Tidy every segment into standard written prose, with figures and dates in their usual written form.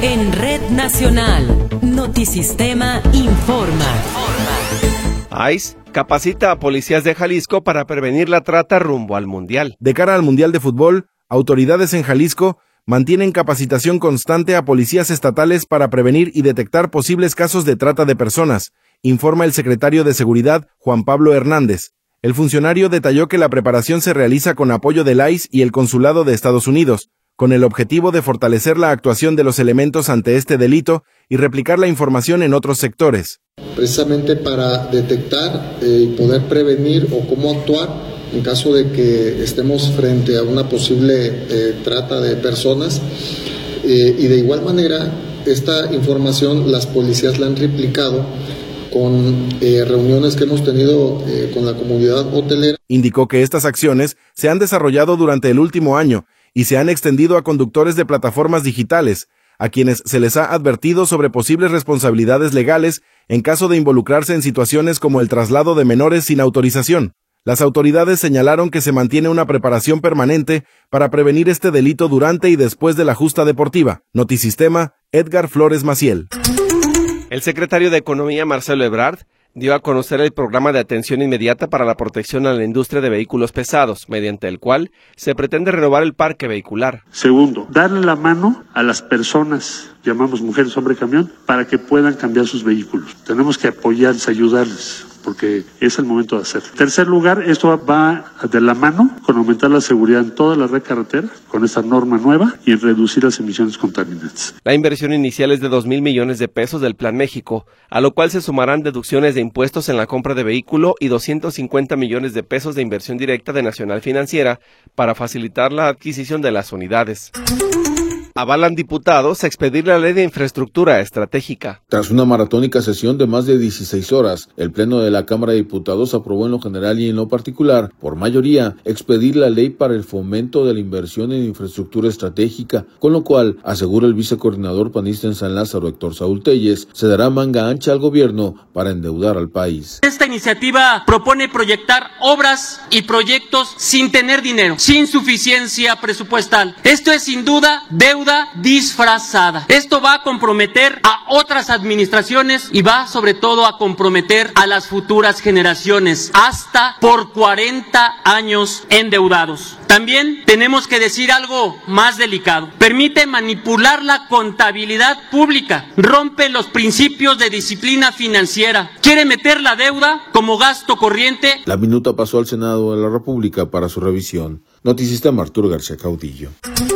En Red Nacional, Notisistema informa. ICE capacita a policías de Jalisco para prevenir la trata rumbo al Mundial. De cara al Mundial de Fútbol, autoridades en Jalisco mantienen capacitación constante a policías estatales para prevenir y detectar posibles casos de trata de personas, informa el secretario de Seguridad, Juan Pablo Hernández. El funcionario detalló que la preparación se realiza con apoyo del ICE y el Consulado de Estados Unidos, con el objetivo de fortalecer la actuación de los elementos ante este delito y replicar la información en otros sectores. Precisamente para detectar y poder prevenir o cómo actuar en caso de que estemos frente a una posible trata de personas. Y de igual manera, esta información las policías la han replicado con reuniones que hemos tenido con la comunidad hotelera. Indicó que estas acciones se han desarrollado durante el último año y se han extendido a conductores de plataformas digitales, a quienes se les ha advertido sobre posibles responsabilidades legales en caso de involucrarse en situaciones como el traslado de menores sin autorización. Las autoridades señalaron que se mantiene una preparación permanente para prevenir este delito durante y después de la justa deportiva. Notisistema, Edgar Flores Maciel. El secretario de Economía, Marcelo Ebrard, dio a conocer el programa de atención inmediata para la protección a la industria de vehículos pesados, mediante el cual se pretende renovar el parque vehicular. Segundo, darle la mano a las personas, llamamos mujeres, hombre, camión, para que puedan cambiar sus vehículos. Tenemos que apoyarles, ayudarles, porque es el momento de hacerlo. En tercer lugar, esto va de la mano con aumentar la seguridad en toda la red carretera, con esta norma nueva, y en reducir las emisiones contaminantes. La inversión inicial es de 2,000 millones de pesos del Plan México, a lo cual se sumarán deducciones de impuestos en la compra de vehículo y 250 millones de pesos de inversión directa de Nacional Financiera para facilitar la adquisición de las unidades. Avalan diputados expedir la Ley de Infraestructura Estratégica. Tras una maratónica sesión de más de 16 horas, el Pleno de la Cámara de Diputados aprobó en lo general y en lo particular, por mayoría, expedir la ley para el fomento de la inversión en infraestructura estratégica, con lo cual, asegura el vicecoordinador panista en San Lázaro, Héctor Saúl Telles, se dará manga ancha al gobierno para endeudar al país. Esta iniciativa propone proyectar obras y proyectos sin tener dinero, sin suficiencia presupuestal. Esto es sin duda deuda disfrazada. Esto va a comprometer a otras administraciones y va sobre todo a comprometer a las futuras generaciones hasta por 40 años endeudados. También tenemos que decir algo más delicado. Permite manipular la contabilidad pública, rompe los principios de disciplina financiera, quiere meter la deuda como gasto corriente. La minuta pasó al Senado de la República para su revisión. Notisistema, Arturo García Caudillo.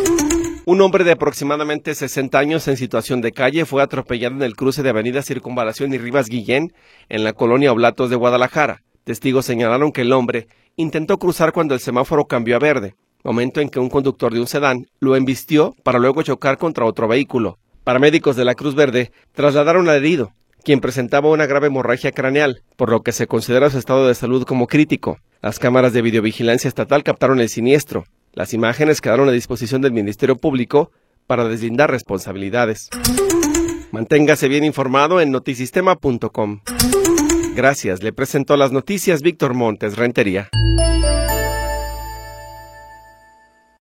Un hombre de aproximadamente 60 años en situación de calle fue atropellado en el cruce de Avenida Circunvalación y Rivas Guillén, en la colonia Oblatos de Guadalajara. Testigos señalaron que el hombre intentó cruzar cuando el semáforo cambió a verde, momento en que un conductor de un sedán lo embistió para luego chocar contra otro vehículo. Paramédicos de la Cruz Verde trasladaron al herido, quien presentaba una grave hemorragia craneal, por lo que se considera su estado de salud como crítico. Las cámaras de videovigilancia estatal captaron el siniestro. Las imágenes quedaron a disposición del Ministerio Público para deslindar responsabilidades. Manténgase bien informado en notisistema.com. Gracias, le presentó las noticias Víctor Montes Rentería.